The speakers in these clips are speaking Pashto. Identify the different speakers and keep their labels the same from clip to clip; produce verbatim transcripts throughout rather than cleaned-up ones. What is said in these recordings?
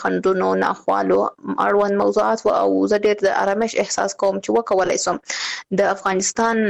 Speaker 1: خندونو ناخوالو اړوند موضوعات او زه ډېر د آرامش احساس کوم چې وکولای شم د افغانستان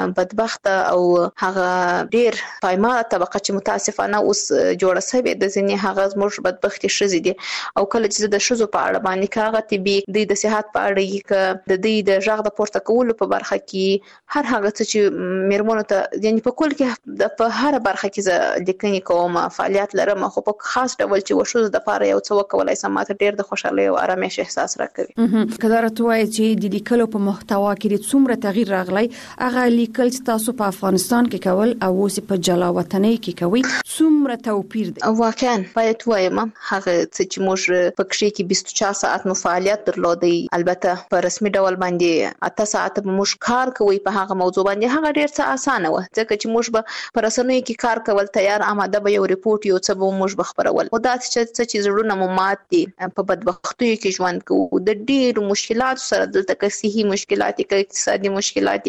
Speaker 1: بدبخت او هغه ډېر پایمال طبقه چې متاسفانه اوس جوړه شوې د ځینې هغه زموږ بدبختي شزي دي او کله چې د شزو په اړه باندې کاغه طبي د صحت په اړه کې د دې د ژغ د پورته کولو په برخه کې هر هغه څه چې میرمنو ته یعنی په کل کې د په هر برخه کې ز لیکنې کوم فعالیت لرم خو په خاص ډول چې وشو د لپاره یو څه وکولای سم ماته ډیر د خوشحالي او آرامش احساس راکوي.
Speaker 2: کله راځي چې د لیکلو په محتوا کې څومره تغییر راغلی هغه لیکل چې تاسو په افغانستان کې کول او اوس په جلا وطنۍ کې کوي څومره توپیر دی؟
Speaker 1: واقعا باید وایم هغه چې موږ په کښې کې بیست و چهار ساعت مو فعالیت درلودي البته په رسمي ډول باندې اته ساعت به موږ کار کوي په هغه موضوع باندې هغه ډیر څه اسانه و ځکه چې موږ به پر رسنیو کې کار کول تیار آماده به یو ریپورت یو څه به موږ بخبرول او دا چې چې زړونه مو مات دي په بدبختیو کې ژوند کوو د ډېر مشکلات سره دلته کې صحي مشکلات کې اقتصادي مشکلات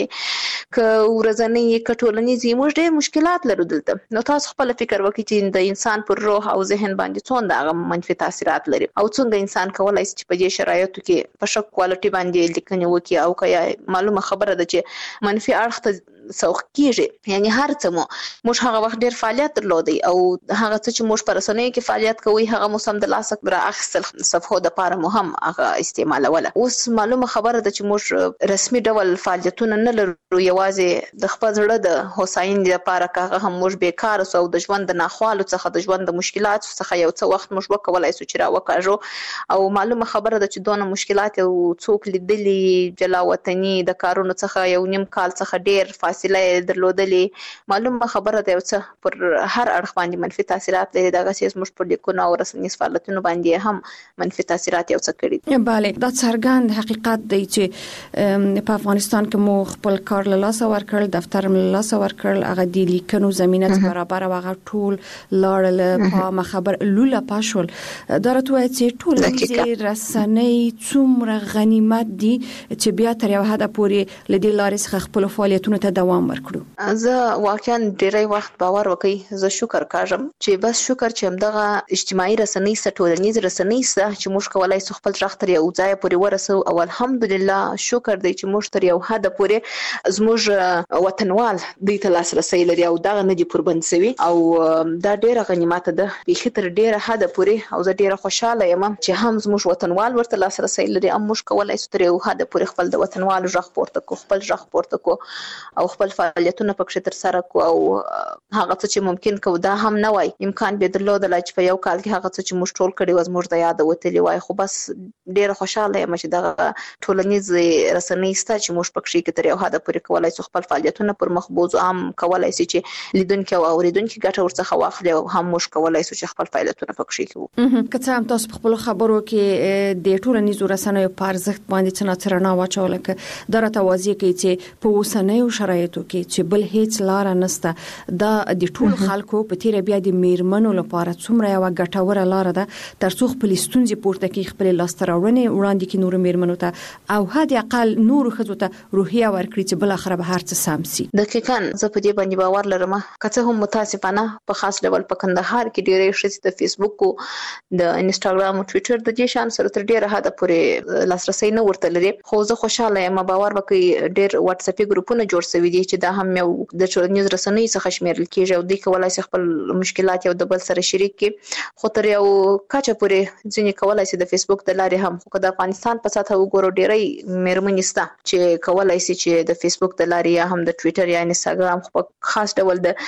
Speaker 1: کې ورځنی کټولنیزي موږ ډېر مشکلات لرو دلته نو تاسو خپل فکر وکړئ چې د انسان پر روح او ذهن باندې څومره هغه منفي تاثیرات لري او څنګه انسان کولای شي چې په دې شرایطو کې په ښه کوالټي باندې لیکنه وکړي او کیا معلومه خبره ده چې منفي اړخ ته سوق کیږي یعنی هر څه مو موږ هغه وخت ډیر فعالیت درلودي او هغه څه چې موږ پر رسنیو کې فعالیت کوي هغه مو سم د لاسک برا اخستل صفحو د پاره مو هم هغه استعمالوله اوس معلومه خبره ده چې موږ رسمي ډول فعالیتونه نه لرو یوازې د خپل زړه د هوساینې لپاره هغه هم موږ بیکار او د ژوند د ناخوالو څخه د ژوند د مشکلات څخه یو څه وخت موږ وکولای شو چې را وکړو او معلومه خبره ده چې دونه مشکلات او څوک لیدلي جلا وطني د کارونو څخه یو نیم کال څخه ډیر فاصله درلودلې معلومه خبره ده یو څه پر هر اړخ باندې منفي تاثیرات لري دغه سیس موږ په لیکونو او رسنیز فعالیتونو باندې هم منفي تاثیرات یو څه کړي.
Speaker 2: بله دا څرګند حقیقت دی چې په افغانستان کې مو خپل کار له لاسه ورکړل دفتر له لاسه ورکړل هغه د لیکنو زمينه برابر او هغه ټول لاړل په مخبر لوله پاشول دا راته چې ټول د رسنۍ څومره غنیمت دي چې بیا تر یو حد پورې لدی لارې څخه خپل فعالیتونو ته دوام ورکړو.
Speaker 1: زه واقعا ډیری وخت باور وکي زه شکر کوم چې بس شکر چې همدغه اجتماعي رسنۍ ستورنیز رسنۍ سره چې موږ کولای شو خپل ځخ تر یو ځای پورې ورسو او الحمدلله شکر دی چې موږ تر یو حد پورې زموږ وطنوال د تلاس رسۍ لري او دغه نه دي قربان شوی او دا ډیره غنیمت ده په خطر ډیره حد پورې او زه ډیره خوشاله یم چې هم زموږ وطنوال ورته لاس رسۍ لري هم موږ کولای شو تر یو حد پورې خپل د وطنوالو ځخ پورته کو خپل ځخ پورته کو او خپل فعالیتونه پکې تر سره کو او هغه څه چې ممکن کو دا هم نه وای امکان به درلود چې په یو کال کې هغه څه چې موږ ټول کړي و زموږ د یاد وتلی وای خو بس ډیره خوشاله یم چې دا ټولنیز رسنۍ ست چې موږ پکې کې تر یو حد پورې کولای شو خپل فعالیتونه پر مخ بوز عام کولای شي چې لیدونکو او اوریدونکو ګټه ورڅخه واخلي او هم موږ کولای شو چې خپل فعالیتونه پکې کوو.
Speaker 2: که څه هم تاسو په خپل خبرو کې د ټولنیزو رسنیو په ارزښت باندې څنګه ترنا واچول کې دا راته واضح کوي چې په اوسنیو شرایطو کې چې بل هیڅ لار نشته دا د ټول خلکو په تیر بیا د میرمنو لپاره څومره یو ګټوره لار ده ترڅو خپل ستونزې پورته کې خپل لاستراوړنې وړاندې کې نور میرمنو ته او حد اقل نور خزو ته روحیه ورکړي چې بل اخر به هر څه سم سي.
Speaker 1: دقیقاً زه په دې باندې باور لرم که څه هم متاسفانه په خاص ډول په کندهار کې ډېرې شې د فیسبوک او د انستګرام او ټوئیټر د دې شان سره تر ډیره حد پورې لاسرسي نه ورته لري خو زه خوشاله یم باور وکړئ ډېر واتس اپ ګروپونه جوړ شوي دي چې دا هم یو د ټولنیز رسنۍ څخه شمیرل کیږي او د کولای شي خپل مشکلات یو د بل سره شریک کړي خو تر یو کچه پورې ځینې کولای شي د فیسبوک د لارې هم خو د افغانستان په سطح وګورو ډېرې میرمنې ستا چې کولای شي چې د فیسبوک د لارې یا هم د ټوئیټر یا انستګرام په خاص ډول د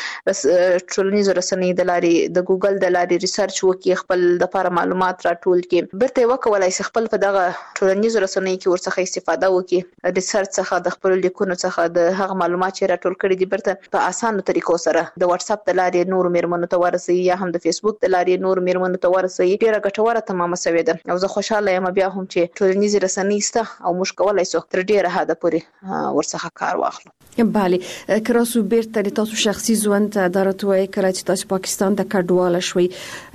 Speaker 1: ټولنیز رسنۍ د لارې د ګوګل د لارې ریسرچ وکړي خپل د لپاره معلومات راټول کړي برته وکولای شي خپل په دغه ټولنیز رسنۍ کې ورڅخه استفاده وکړي ریسرچ څخه د خپل لیکونو څخه د هغه معلومات چې راټول کړي دي برته په اسانه طریقو سره د واتس اپ د لارې نور میرمنو ته ورسي یا هم د فیسبوک د لارې نور میرمنو ته ورسي ډیره ګټوره تمامه شوې ده او زه خوشاله یم بیا هم چې ټولنیز رسنۍ سته او موږ کولای شو تر ډیره حد پورې ورڅخه کار واخلو.
Speaker 2: بله کراسو بیرته د تاسو شخصي ژوند ته درته کړه چې تاسو پاکستان ته کډواله شوي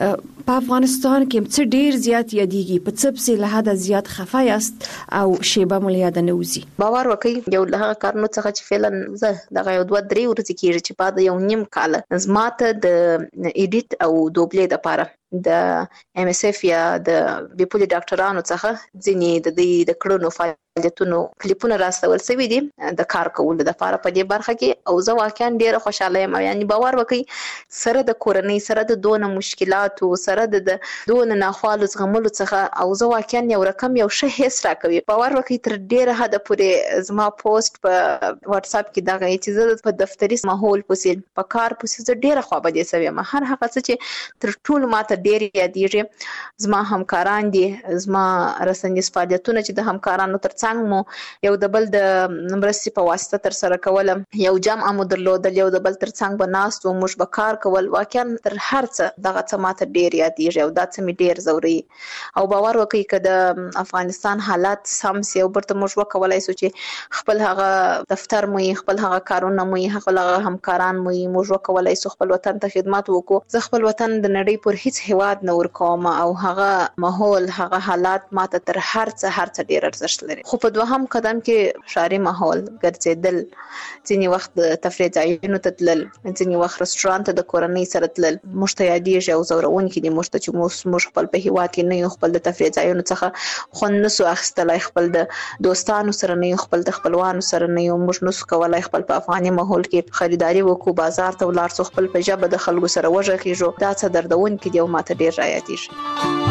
Speaker 2: په افغانستان کې څه ډیر زیات یادېږي په څه په له حد زیات خفه یاست او شیبه مو یاد نه وځي
Speaker 1: باور وکړئ یو له کارونو څخه چې فعلا زه دغه یو دوه درې ورځې کېږي چې بعد یو نیم کال زماته د ایډیټ او دوبلې د لپاره د ام اس اف یا د بیپولي ډاکټرانو څخه ځینې د دې د کړنو فعالیتونو کلیپونه راستول سوي دي د کار کولو د لپاره په دې برخه کې، او زه واقعا ډیره خوشاله یم. یعنی باور وکړئ سره د کورنۍ سره د دونه مشکلاتو سره د دونه ناخوالو زغملو څخه، او زه واقعا یو رقم یو شه هیڅ راکوي. باور وکړئ تر ډیره حد پورې زما پوسټ په واتس اپ کې دغه چې زه په دفتري ماحول پسې په کار پسې زه ډیره خوابدې سوې یم. هر هغه څه چې تر ټولو ماته ډیر یادېږي زما همکاران دي، زما رسنیز فعالیتونه چې د همکارانو ترڅنګ مو یو د بل د مرستې په واسطه تر سره کولم، یو جمع مو درلودل، یو د بل ترڅنګ به ناست وو، موږ به کار کول. واقعا تر هر څه دغه څه ماته ډیر یادېږي او دا څه مې ډیر زوري. او باور وکړئ که د افغانستان حالات سم سي او برته موږ وکولای سو چې خپل هغه دفتر مو خپل هغه کارونه مو خپل هغه همکاران مو موږ وکولای سو خپل وطن ته خدمت وکړو. زه خپل وطن د نړۍ پر هیڅ هیواد نه ورکوم او هغه ماحول هغه حالات ماته تر هر څه هر څه ډیر ارزښت لري. خو په دوهم قدم کې ښاري ماحول ګرځیدل، ځینې وخت د تفریح ځایونو ته تلل، ځینې وخت رستورانت ته د کورنۍ سره تلل، موږ ته یادېږي او زورونکي دي موږ ته چې موږ خپل په هیواد کې نه یو، خپل د تفریح ځایونو څخه خوند نسو اخیستلای، خپل د دوستانو سره نه یو، خپل د خپلوانو سره نه یو، موږ نسو کولای خپل په افغاني ماحول کې خریداري وکړو، بازار ته ولاړ سو، خپل په ژبه د خلکو سره وغږیږو. دا څه دردونکي دي او ماته ډیر رايادېږي.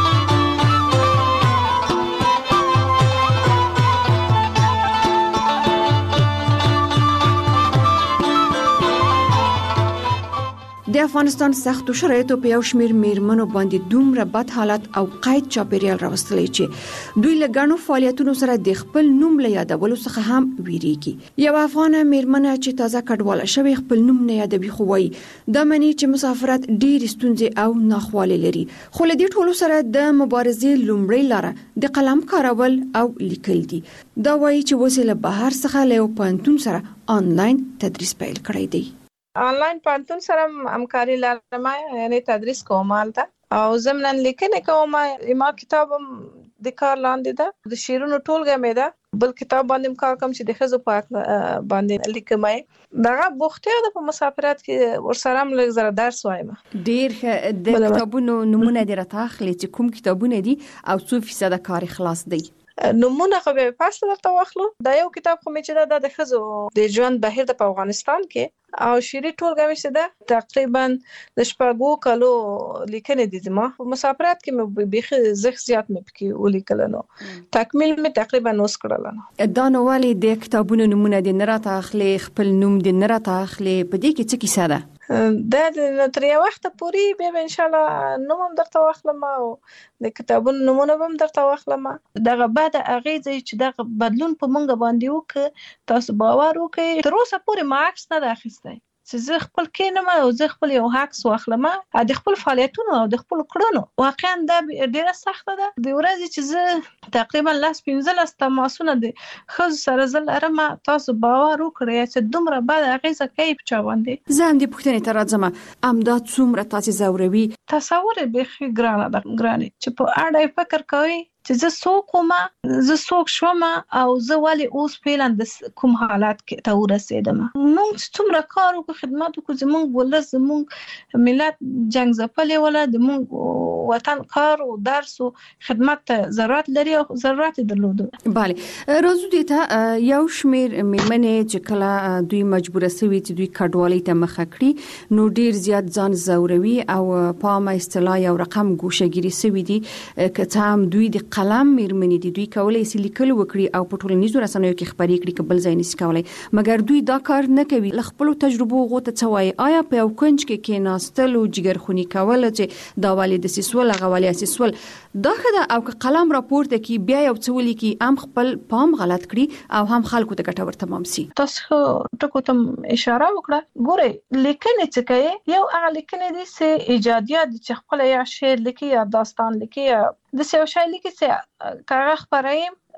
Speaker 2: د افغانستان سختو شرایطو په یو شمیر میرمنو باندې دومره بد حالت او قید چاپیریال راوستلی چې دوی له ګڼو فعالیتونو سره د خپل نوم له یادولو څخه هم ویریږي. یو افغانه میرمنه چې تازه کډواله شوی خپل نوم نه یادوي، خو وایي دا معنی چې مسافرت ډېر ستونزې او ناخوالې لري. خو له دې ټولو سره د مبارزې لومړۍ لاره د قلم کارول او لیکل دي. دا وایي چې اوس له بهر څخه له یو پوهنتون سره آنلاین تدریس پیل کړی دی.
Speaker 3: آنلاین پوهنتون سره همکاري لرم، یعنی تدریس کوم هلته او ضمن لیکنه کوم. ما کتاب د کار لاندې ده، د شیرونو ټولګه مې ده، بل کتاب باندې کار کوم چې د ښځو په باندې لیکم. دغه بوختیا د په مسافرت کې ورسره هم لږ زره درس وایم.
Speaker 2: ډیر د کتابونو نمونه دې راته اخلي چې کوم کتابونه دي او څو فیصد کار خلاص دی؟
Speaker 3: نمونه خو به پاسته درته واخلو. دا یو کتاب خو مې چې دا د ښځو د ژوند بهیر د په افغانستان کې او شيري ټولګه مې چې ده تقریبا د شپږو کالو لیکنې دي. زما په مسافرت کې مې بيخي زخ زیات مې پکې ولیکل، نو تکمیل مې تقریبا نوس کړل.
Speaker 2: دا نو والی د کتابونو نمونه دي نه راته اخلي، خپل نوم دي نه راته اخلي، په دې کې څه کیسه ده؟
Speaker 3: دا د تر یو وخت پورې به ان شاء الله نوم هم درته واخلم او د کتابونو نمونه هم درته واخلم. دغه بعد اغیزه چې دغه بدلون په مونږ باندې وک تاسو باور وکړئ تر اوسه پورې ما عکس نه اخیستی چې زه خپل کینم او زه خپل یو عکس واخلم د خپل فعالیتونو او د خپل کړنو. واقعا دا ډیره سخته ده. د ورځې چې زه تقریبا لاس پنځلس تماسونه د خځو سره زه لرم، تاسو باور وکړئ چې دومره بد اغیزه کوي په چا باندې.
Speaker 2: زه هم دې پوښتنې ته راځم، امدا څومره تاسو زوروي؟
Speaker 3: تصور به خې ګرانه ده، ګرانه چې په اړه فکر کوي چې زه څوک وم، زه څوک شوم او زه ولې اوس فعلا د کوم حالات کې ته ورسېدم. موږ څومره کار وکړو، خدمت وکړو، زموږ ولس زموږ ملت جنگ ځپلې ولا د موږ وطن کار او درس او خدمت ته ضرورت لري او ضرورت درلود.
Speaker 2: bale راځو دې ته یو شمیر میرمنې چې کله دوی مجبوره سوي چې دوی کډوالۍ ته مخه کړي نو ډیر زیات ځان زوروي او په ما اصطلاح یو رقم ګوشهګيري سوي دي. که هم دوی د قلم میرمنې دي، دوی کولای شي لیکل وکړي او په ټولنیزو رسنیو کې خبري کړي، کبل ځای نشي کولای، مګر دوی دا کار نه کوي. ل خپل تجربه غوته څوای آیا په یو کنج کې کې ناستل او جګرخونی کول چې دا والي د سیسول غوالي سیسول دا خدای او که قلم راپورته کی بیا یو څولي کی ام خپل پام غلط کړي او هم خلکو ته ګټور تمام سي.
Speaker 3: تاسو ټکو ته اشاره وکړه، ګوره لیکنې چې کوي یو هغه لیکنې دي چې ایجادیات چې خپل یا شعر لیکي یا داستان لیکي یا د سیو شای لیکي چې کاغه خبرې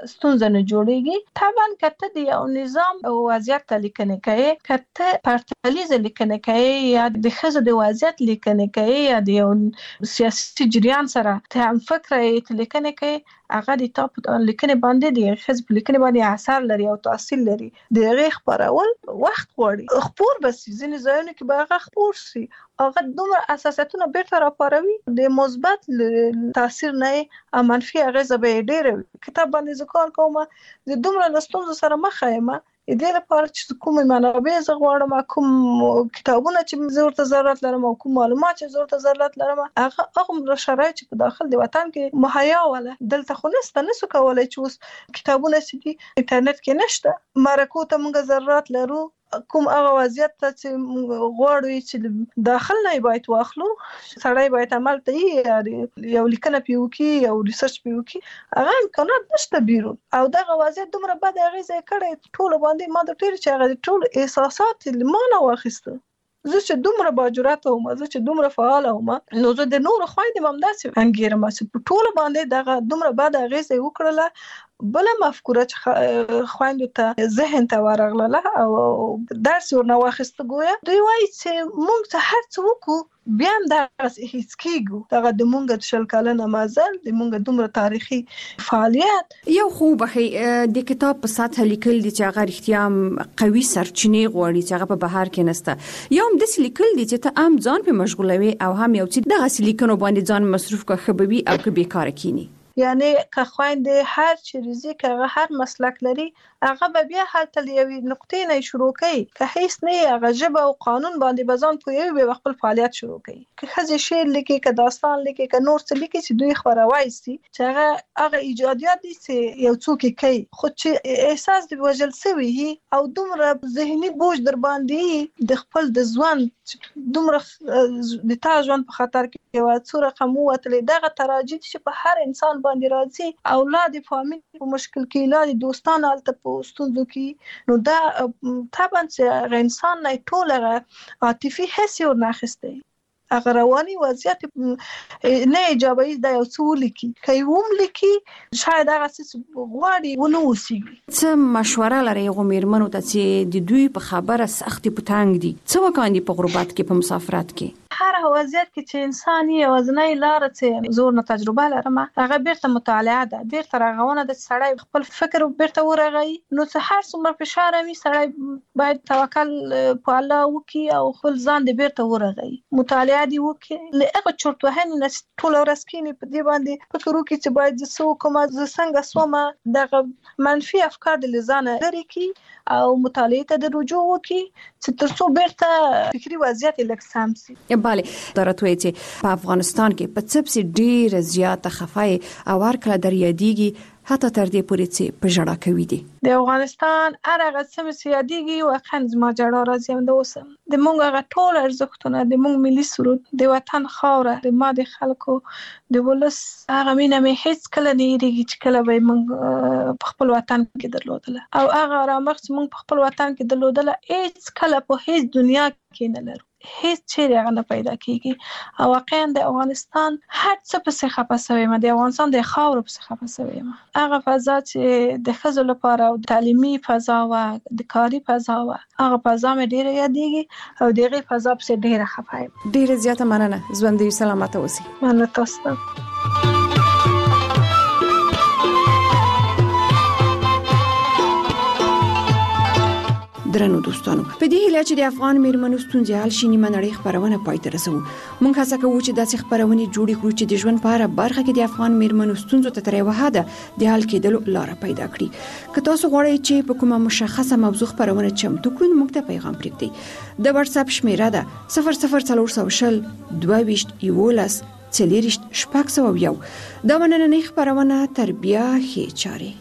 Speaker 3: ستونزه نه جوړیږي. طبعا کته د یو نظام او وضعیت ته لیکنه کوي، کته پرتلیز لیکنه کوي یا د ښځو د وضعیت لیکنه کوي یا د یو سیاسي جریان سره ته هم فکر لیکنه کوي، هغه د تاپ لیکنه باندې د ښځو په لیکنه باندې اثر لري او تاثیر لري. د هغه خبرول وخت غواړي، خبر بس ځینې ځایونه کې به هغه خبر شي، هغه دومره اساساتونه بیرته راپاروي د مثبت تاثیر نه منفي اغیزه به ډېره کتاب باندې ذکر کوم. د دومره لستونزو سره مخ یم د دې لپاره چې کوم منابع زه غواړم، کوم کتابونه چې زه ورته ضرورت لرم او کوم معلومات چې زه ورته ضرورت لرم، هغه هغه شرایط چې په داخل د وطن کې مهیا ولا دلته خو نسته، نسو کولای چې اوس کتابونه چې انټرنیټ کې نشته، مرکو ته موږ ضرورت لرو، کوم هغه وضعیت ته چې غواړو چې داخل نه باید واخلو، سړی باید عمل ته یو لیکنه پیوکي یو ریسرچ پیوکي، هغه امکانات نشته بیرون. او دغه وضعیت دومره بد اغیزه کړی ټول باندې، ما د ټیر چې هغه ټول احساسات لمانه واخیسته. زه چې دومره باجرات وم، زه چې دومره فعال وم، نو زه د نور خويندې ممداسي انګیرم چې ټول باندې دغه دومره بد اغیزه وکړله. بل مفکوره چې خويندو ته ذهن ته ورغله او درس ورنه واخیسته، ګویا دوی وایي چې موږ ته هر څه وکړو بیا هم دغه هیڅ کېږو. دغه د مونږ د شل کلنه مزل، د مونږ دومره تاریخي فعالیت.
Speaker 2: یو خو به د کتاب په سطح لیکل دي چې هغه رښتیا قوي سرچینې غواړي چې هغه په بهر کې نسته، یو هم د لیکل دي چې ته هم ځان په مشغولوي او هم یو چې دغه لیکنو باندې ځان مصروف کا خبوي او که بیکاره کینی.
Speaker 3: یعنی که خويندې هر چیزی که هر مسلک لري، هغه به بیا هلته یوې نقطې نه شروع کوي، که هیڅ نه هغه ژبه او قانون باندې بزان کوي به خپل فعالیت شروع کوي. که خځې شعر لیکي، که داستان لیکي، که نور څه لیکي چې دوی خبروي سي چې هغه هغه ایجادیات دي چې یو څوک کوي، خو چې احساس دی وجل سوي او دومره ذهني بوج در باندې د خپل د ځوان دومره د تا ژوند په خطر کې یو څو رقم وتلې، دغه تراجید چې په هر انسان باندې راځي، اولاد فامیل په مشکل کې، اولاد دوستان الته په ستونزو کې، نو دا طبعا چې انسان نه ټول عاطفي حس ور ناخسته، هغه رواني وضعیت نه ایجابي دا یو څو لیکي، کوي هم لیکي شاید هغه څه غواړي ونه وسی.
Speaker 2: څه مشوره لري غومیرمنو ته چې د دوی په خبره سختي پټانګ دي، څه وکاندي په غربت کې، په مسافرت کې؟
Speaker 3: هر وضعیت کې چې انسان یې وزنۍ لار چې زور نه تجربه لرم، هغه بیرته مطالعه ده، بیرته راغونه د سړی خپل فکر بیرته ورغی. نو چې هر څومره فشار وي سړی باید توکل په الله وکړي او خپل ځان دې بیرته ورغی، مطالعه دې وکړي. لهغه چورت وهنه نه ټول ورځ کینی په دې باندې فکر وکړي چې باید زه کوم ز څنګه سومه، دغه منفي افکار د لزانه لري کی او مطالعه ته د رجوع وکړي چې ترڅو بیرته فکری وضعیت لږ سم شي.
Speaker 2: بله، درته چې په افغانستان کې په څه ډیر زیاته خفای او ورکړه در یادېږي، حتی تر دې پورې چې په ژړا کوي دي.
Speaker 3: د افغانستان هر هغه څه چې یادېږي واقعا زما ژړا راځي. هم د اوسم د مونږ هغه ټول ارزښتونه، د مونږ ملي سرود، د وطن خاوره، د ما د خلکو د ولس هغه مینه مې هیڅ کله نه هېرېږي چې کله به مونږ په خپل وطن کې درلودله، او هغه آرامښت چې مونږ په خپل وطن کې درلودله هیڅ کله په هیڅ دنیا کې نه لرو، هیڅ چیرې هغه نه پیدا کیږي. او واقعا د افغانستان هر څه په څه خپه شوی ما، د افغانستان د خاور په څه خپه شوی ما، هغه فضا چې د ښځو لپاره او تعلیمي فضا او د کاري فضا او هغه فضا مې ډیره یادېږي او دغه فضا په ډیره خپه یم.
Speaker 2: ډیره زیاته مننه، ژوند دې سلامت اوسئ.
Speaker 3: مننه تاسو ته.
Speaker 2: درنو دوستانو، په دې هیله چې د افغان میرمنو ستونزې حل شي، نیمه نړۍ خبرونه پای ته رسوو. موږ هڅه کوو چې داسې خبرونه جوړې کړو چې د ژوند په هره برخه کې د افغان میرمنو ستونزو ته تر یوه حده د حل کېدلو لاره پیدا کړي. که تاسو غواړئ چې په کومه مشخصه موضوع خبرونه چمتو کړو، موږ ته پیغام پرېږدئ. د واتس اپ شمیره ده صفر صفر څلور سوه شل دوه ویشت یولس څلېرویشت شپږ سوه یو. دا نننۍ خبرونه تر بیا ښې چارې.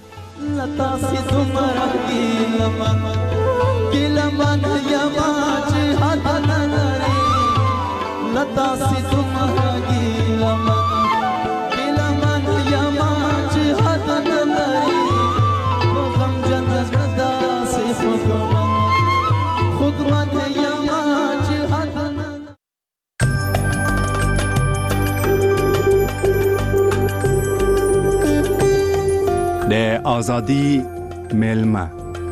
Speaker 4: गिलमन यमाच हदन रे लता सी तुम्हारा गिलमन गिलमन यमाच हदन रे वो गम जन्नत दा से खुदमन खुदमन यमाच हदन.
Speaker 5: د ازادي ملما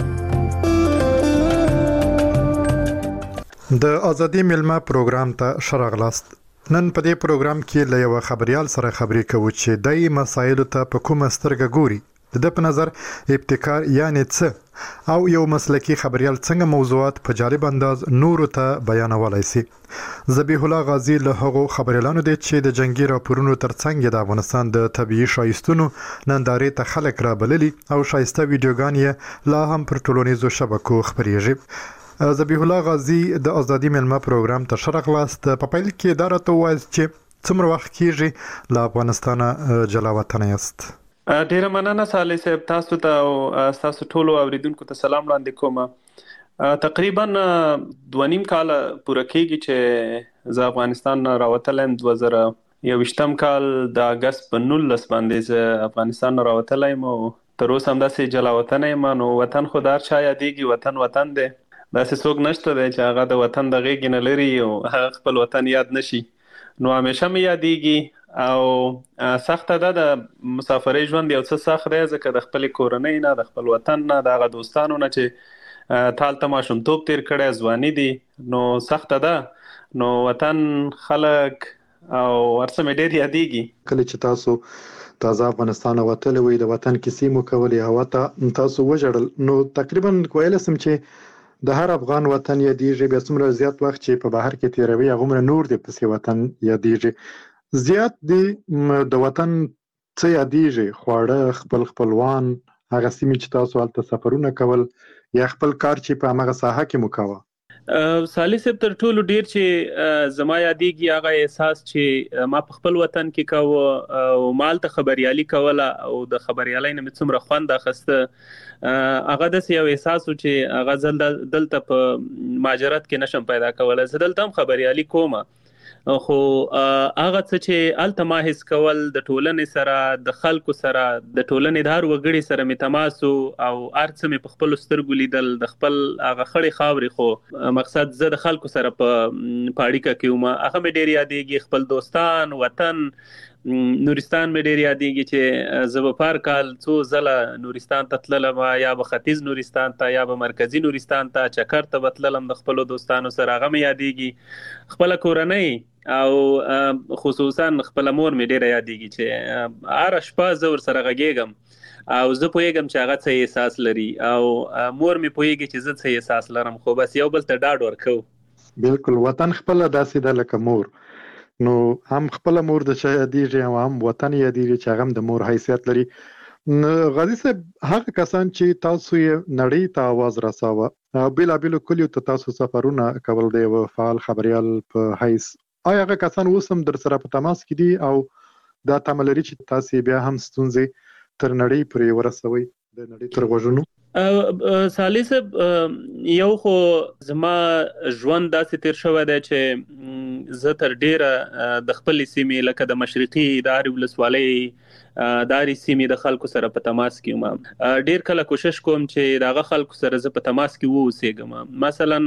Speaker 6: د ازادي ملما پروګرام ته شراغلاست. نن په دې پروګرام کې له یو خبريال سره خبرې کوو چې دای مسایلو ته په کومه سترګه ګوري. د په نظر ابتکار یعنی څه او یو مسلکی خبريال څنګه موضوعات په جالب انداز نورو ته بیانولای شي. ذبیح الله غازی له هغو خبريالانو دی چې د جنگي راپورونو ترڅنګ د افغانستان د طبيعي شایستونو نندارې ته خلک را بللي او شایسته ویډیوګان یې لا هم پر ټولنیزو شبکو خبريږي. ذبیح الله غازی د ازادي ملما پروګرام ته شرغلاست. په پیل کې دا راته وایي چې څومره وخت کېږي له افغانستانه جلا وطن یاست؟
Speaker 7: ډیره مننه صالح صاحب، تاسو ته او تاسو ټولو اوریدونکو ته سلام وړاندې کوم. تقریبا دوه نیم کال پوره کېږي چې زه افغانستان راوتلم. دوه زره یوویشتم کال د اګست په نولس باندې زه افغانستان راوتلی یم او تر اوسه همداسې جلا وطن یم. نو وطن خو د هر چا یادېږي، وطن وطن دی، داسې څوک نشته دی چې هغه د وطن د غېږې نه لري او هغه خپل وطن یاد نشي. نو همیشه مې یادېږي او سخته ده د مسافرۍ ژوند یو څه سخت دی، ځکه د خپلې کورنۍ نه، د خپل وطن نه، د هغه دوستانو نه چې تا هلته ماشومتوب تېر کړی، ځواني دي، نو سخته ده. نو وطن، خلک او هر څه مې ډېر یادېږي.
Speaker 6: کله چې تاسو تازه افغانستان وتلی وئ، د وطن کیسې مو کولې، هوا ته تاسو وژړل، نو تقریبا ویلی شم چې د هر افغان وطن یادېږي. بیا څومره زیات وخت چې په بهر کې تېروي هغومره نور د پسې وطن یادېږي. زیات دی د وطن څه یادېږي؟ خواړه، خپل خپلوان، هغه سیمې چې تاسو هلته سفرونه کول، یا خپل کار چې په همغه ساحه کې مو کوه؟
Speaker 7: صالح صاحب، تر ټولو ډیر چې زما یادېږي هغه احساس چې ما په خپل وطن کې کوه او ما هلته خبریالي کوله او د خبریالۍ نه مې څومره خوند اخیسته. هغه داسې یو احساس و چې هغه زه دلته په مهاجرت کې نشم پیدا کولی. زه دلته هم خبریالي کومه، خو هغه څه چې هلته ما حس کول، د ټولنې سره، د خلکو سره، د ټولنې د هر وګړي سره مې تماس او هر څه مې په خپلو سترګو لیدل، د خپل هغه خړې خاورې، خو مقصد زه د خلکو سره په اړیکه کې وم، هغه مې ډېر یادېږي. خپل دوستان، وطن، نورستان مې ډېر یادېږي چې زه به په هر کال څو ځله نورستان ته تللم، یا به ختیځ نورستان ته یا به مرکزي نورستان ته چکر ته به تللم د خپلو دوستانو سره، هغه مې یادېږي. خپله کورنۍ او خصوصا خپله مور مې ډېره یادېږي چې هره شپه زه ورسره غږېږم او زه پوهېږم چې هغه څه احساس لري او مور مې پوهېږي چې زه څه احساس لرم، خو بس یو بل ته ډاډ ورکوو.
Speaker 6: بالکل، وطن خپله داسې ده لکه مور. نو هم خپله مور د چا یادېږي او هم وطن یادېږي چې هغه هم د مور حیثیت لري. غازي صاحب، هغه کسان چې تاسو یې نړۍ ته آواز رساوه او بېلابېلو کلیو ته تاسو سفرونه کول د یوه فعال خبریال په حیث، آیا هغه کسان اوس هم در سره په تماس کې دي او دا تمه لري چې تاسو بیا هم ستونزې تر نړۍ پورې ورسوئ، د نړۍ تر غوږونو؟
Speaker 7: صالح صاحب، یو خو زما ژوند داسې تیر شوی دی چې زه تر ډیره د خپلې سیمې لکه د مشرقي د هرې ولسوالۍ د هرې سیمې د خلکو سره په تماس کې یم. ډیر کله کوشش کوم چې د هغه خلکو سره زه په تماس کې واوسېږم. مثلا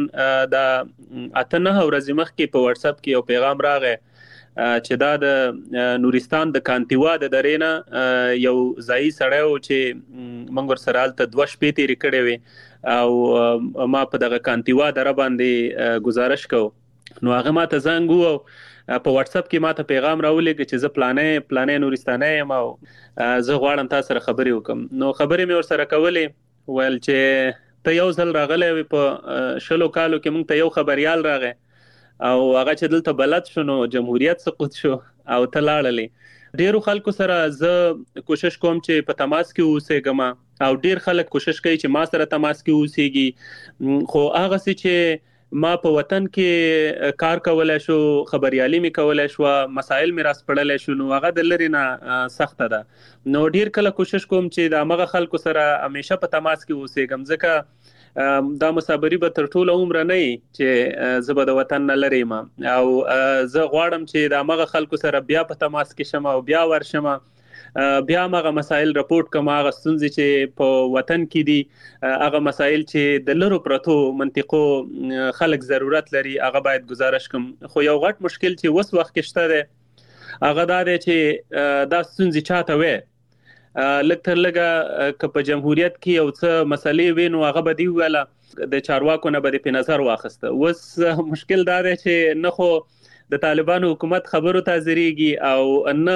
Speaker 7: د اته نهه ورځې مخکې په واتس اپ کې یو پیغام راغی چې دا د نورستان د کانتیوا د درې نه یو ځایي سړی و چې موږ ورسره هلته دوه شپې تېرې کړې وې او ما په دغه کانتیوا دره باندې گزارش کو. نو هغه ما ته زنګ ووهه، په واتس اپ کې ما ته پیغام راولېږه چې زه پلانې پلانې نورستانی یم او زه غواړم تا سره خبرې وکړم. نو خبرې مې ورسره کولې، ویل چې ته یو ځل راغلی وې، په شلو کالو کې موږ ته یو خبریال راغی او هغه چې دلته بلد شو نو جمهوریت سقوط شو او ته لاړلې. ډیرو خلکو سره زه کوشش کوم چې په تماس کې اوسېږم او ډیر خلک کوشش کوي چې ما سره تماس کې اوسېږي، خو هغه څه چې ما په وطن کې کار کولای شو، خبریالي مې کولای شو، مسایل مې راسپړلی شو، نو هغه د لرې نه سخته ده. نو ډیر کله کوشش کوم چې د همغه خلکو سره همیشه په تماس کې اوسېږم، ځکه دا مسافري به تر ټوله عمره نه وي چې زه به د وطن نه لرې یم او زه غواړم چې د همغه خلکو سره بیا په تماس کې شم او بیا ورشم، بیا هم هغه مسایل رپورټ کوم، هغه ستونزې چې په وطن کې دي، هغه مسایل چې د لرو پرتو منطقو خلک ضرورت لري، هغه باید گزارش کوم. خو یو غټ مشکل چې اوس وخت کې شته دی هغه دا دی چې دا ستونزې چاته وې لږ تر لږه که په جمهوریت کې یو څه مسلې وي نو هغه به دی ویله د چارواکو نه به د په نظر واخیسته. اوس مشکل دا دی چې نه خو د طالبانو حکومت خبرو ته ځریږي او نه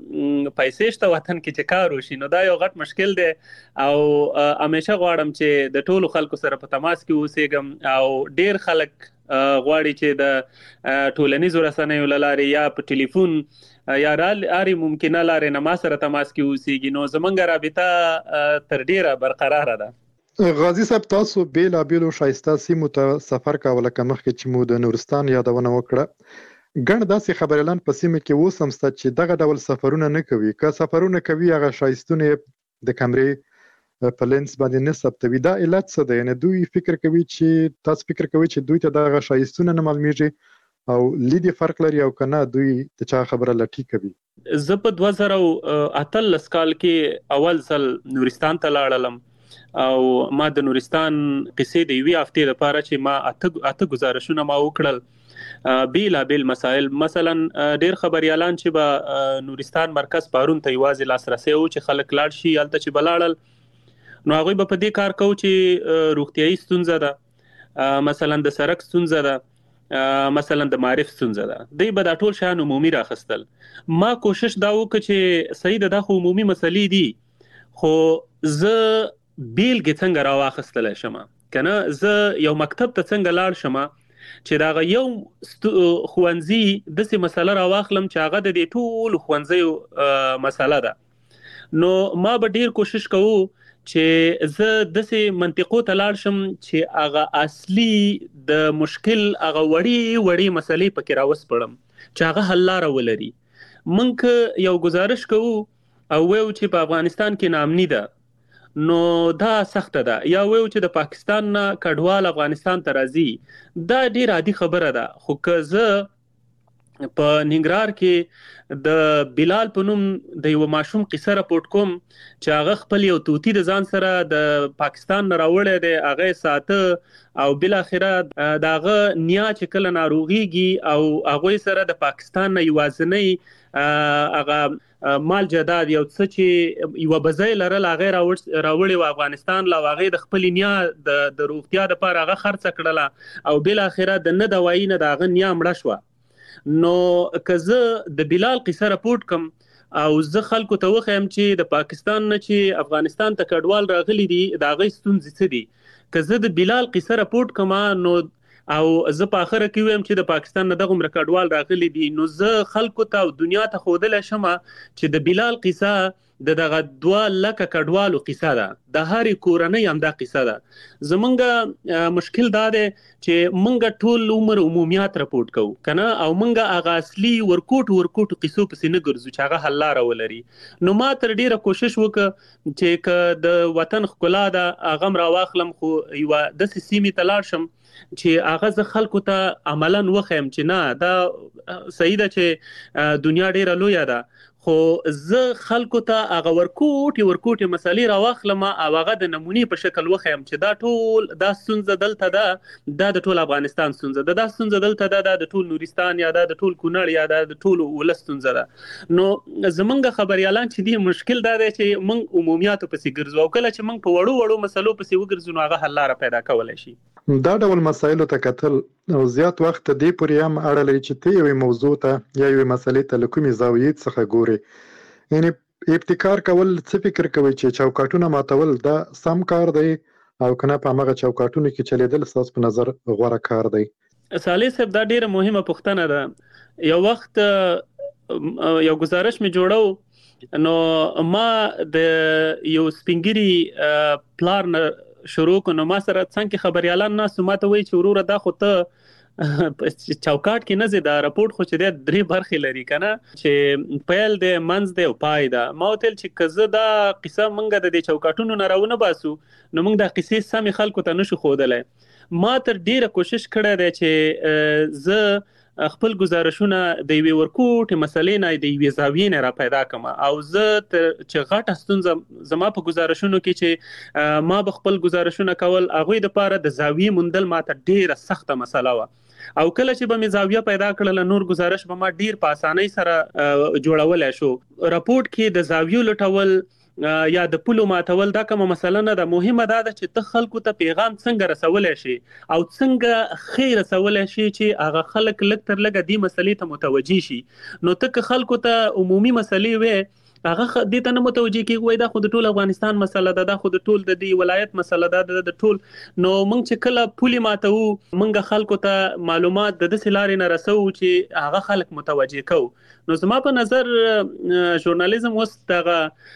Speaker 7: پیسې شته وطن کې چې کار وشي، نو دا یو غټ مشکل دی. او همیشه غواړم چې د ټولو خلکو سره په تماس کې اوسېږم او ډیر خلک غواړي چې د ټولنیزو رسنیو له لارې یا په ټلیفون یا لارې ممکنه لارې نه ما سره تماس کې اوسېږي، نو زموږ رابطه تر ډیره برقراره ده.
Speaker 6: غازي صاحب، تاسو بیلابیلو ښایسته سیمو ته سفر کاوه، لکه مخکې چې مو د نورستان یادونه وکړه. ګڼ داسې خبریالان په سیمه کې اوس هم شته چې دغه ډول سفرونه نه کوي، که سفرونه کوي هغه ښایستونه د کمرې په لینس باندې نه ثبتوي. دا علت څه دی؟ یعنې دوی فکر کوي چې تاسو فکر کوي چې دوی ته دغه ښایستونه نه معلومیږي او لیدې فرق لري او که نه دوی د چا خبره لټي کوي؟
Speaker 7: زه په دوه زره اتلس کال کې اول ځل نورستان ته لاړلم او ما د نورستان قصې د یوې هفتې لپاره چې ما اته اته گزارشونه ما وکړل بیلا بیل مسائل. مثلا ډیر خبريالان چې به نورستان مرکز پارون ته یوازې لاسرسي او چې خلک لاړ شي الته چې بلاړل نو هغه به په دې کار کوي چې روغتيایي ستونزه ده، مثلا د سړک ستونزه ده، مثلا د معرف ستونزه ده، دوی به دا ټول شان عمومي راخستل. ما کوشش دا وکړ چې صحیح ده دا خو عمومي مسلې دي، خو زه بیلګې څنګه راواخستلی شم، کنه زه یو مکتب ته څنګه لاړ شم چې دا یو ښوونځي داسې مسله راواخلم چې هغه د دې ټولو ښوونځیو مسله ده. نو ما به ډیر کوشش کوو چې زه داسې منطقو ته لاړ شم چې هغه اصلي د مشکل هغه وړې وړې مسلې پکې راوسپړم چې هغه حل لاره ولري. موږ یو گزارش کوو او وایو چې په افغانستان کې ناامني ده، نو دا سخته ده، یا وایو چې د پاکستان نه کډوال افغانستان ته راځي، دا ډیر عادي خبره ده. خو که زه په ننګرهار کې د بلال په نوم د یو ماشوم قصه راپورټ کوم چې هغه خپل یو توتی د ځان سره د پاکستان نه راوړی دی، هغه ساته او بل اخره داغه نیا چې کله ناروغيږي او هغه سره د پاکستان نه یوازنۍ هغه مال جداد یو څه چې یو بځای لرل هغه راوړی و افغانستان لا هغه د خپل نیا د د روغتیا لپاره هغه خرڅ کړله او بل اخره د نه دوايي نه داغه نیا مړه شو. نو که زه د بلال قصه راپورټ کوم او زه خلکو ته وخیم چې د پاکستان نه چې افغانستان ته کډوال راغلي دي دا غي ستونزې څه دي، که زه د بلال قصه راپورټ کوم نو او زه په اخره کې ویم چې د پاکستان نه دغه کډوال راغلي دي، نو زه خلکو ته او دنیا ته خودل شم چې د بلال قصه د دغه دوه لکه کډوالو قصه ده، د هرې کورنۍ همدا قصه ده. زمونږ مشکل دا دی چې مونږ ټول عمر عمومیات راپورټ کوو کنه او مونږ هغه اصلي ورکوټ ورکوټ قصو پسې نه ګرځو چې هغه حل لاره ولري. نو ما تر ډیره کوشش وکړ چې که د وطن ښکلا ده هغه م راواخلم، خو یوه داسې سیمې ته لاړ شم چې هغه زه خلکو ته عملا وخیم چې نه دا صحیح ده چې دنیا ډیره لویه ده، خو زه خلکو ته هغه ورکوټي ورکوټي مسلې راواخلم او هغه د نمونې په شکل وخیم چې دا ټول دا ستونزه دلته ده، دا د ټول افغانستان ستونزه ده، دا ستونزه دلته ده، دا د ټول نورستان یا دا د ټول کونړ یا دا د ټول ولس ستونزه ده. نو زمونږ خبريالان چې دي مشکل دا دی چې موږ عمومیاتو پسې ګرځو او کله چې موږ په وړو وړو مسلو پسې وګرځو نو هغه حل لاره پیدا کولی شي.
Speaker 6: دا ډول مسایلو ته کتل او زیات وخت دې پورې هم اړه لري چې ته یوې موضوع ته یا یوې مسلې ته له کومې زاویې څخه ګورې. یعنی ابتکار کول څه فکر کوي چې چوکاټونه ماتول دا سم کار دی او کنه په هغه چوکاټونو کې چلیدل ستاسو په نظر غوره کار دی؟
Speaker 7: صالح صاحب دا ډیره مهمه پوښتنه ده. یو وخت یو گزارش می جوړو نو ما د یو سپینګری پلان شروع کنو، ما سره څنګه خبريالان نه سماته وای چې وروره دا خو ته چوکاټ کې نه زی دا راپورټ خو چې د درې برخې لري کنه چې پیل د منځ د او پای دا. ما وتل چې کزه دا قصه مونږ د چوکاټونو نه راونه باسو نو مونږ د قصې سمې خلکو ته نشو خودلای. ما تر ډیره کوشش کړی دی چې زه خپل گزارشونه د یوې ورکوټ مسلې نه د یوې زاویې نه را پیدا کړم او زه چې غټه ستونزه زما په گزارشونو کې چې ما به خپل گزارشونه کول هغوی دپاره د زاویې موندل ماته ډیره سخته مسله وه او کله چې به مې زاویه پیدا کړله نور گزارش به ما ډیر په اسانۍ سره جوړولی شو. راپورټ کې د زاویو لټول یا د پولو ماتول دا کومه مسله نه ده. مهمه دا ده چې ته خلکو ته پیغام څنګه رسولی شي او څنګه ښې رسولی شي چې هغه خلک لږ تر لږه دې مسلې ته متوجه شي. نو ته که خلکو ته عمومي مسلې وې هغه دې ته نه متوجه کېږي، وایي دا خو د ټول افغانستان مسله ده، دا خو د ټول د دې ولایت مسله ده د ټول. نو موږ چې کله پولې ماتوو موږ خلکو ته معلومات د داسې لارې نه رسوو چې هغه خلک متوجه کوو. نو زما په نظر ژورنالیزم اوس دغه